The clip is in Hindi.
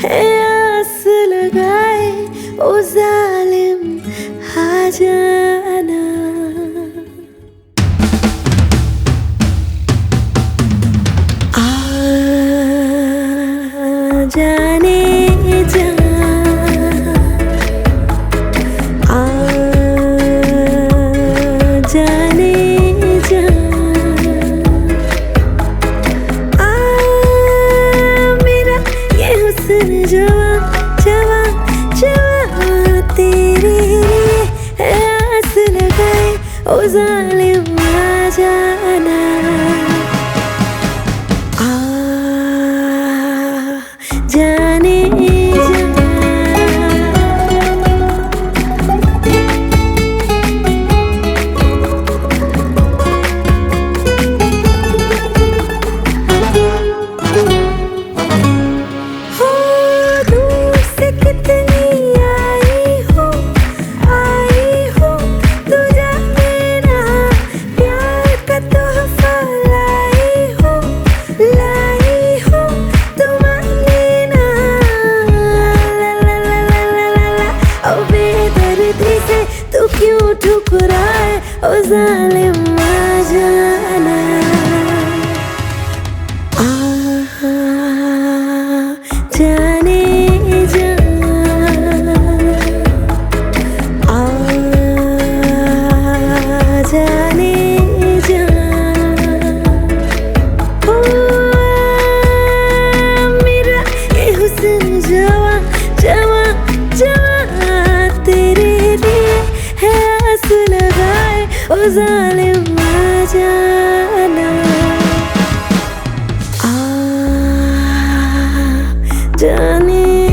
है आस लगाए ओ जालिम आ जाना। आ जाने जा, आ जाने जा, आ मेरा ये हुस्न जवा जवा जवा तेरे लिए है आस लगाए ओ जालिम आ जाना। आ जाने जा, हो दूर से कितनी आई हो तू जाने ना, प्यार का तोहफा लाई हो तू माने ना। ला ला ला ला ला ला ला ओ बेदर्दी से तू क्यों ठुकराए ओ जालिम आ जाना। आ जाने जा, आ जाने जा, ओ मेरा ये हुस्न जवा जवा जवा तेरे लिए है आस लगाए ओ जालिम आ जाना। आ जाने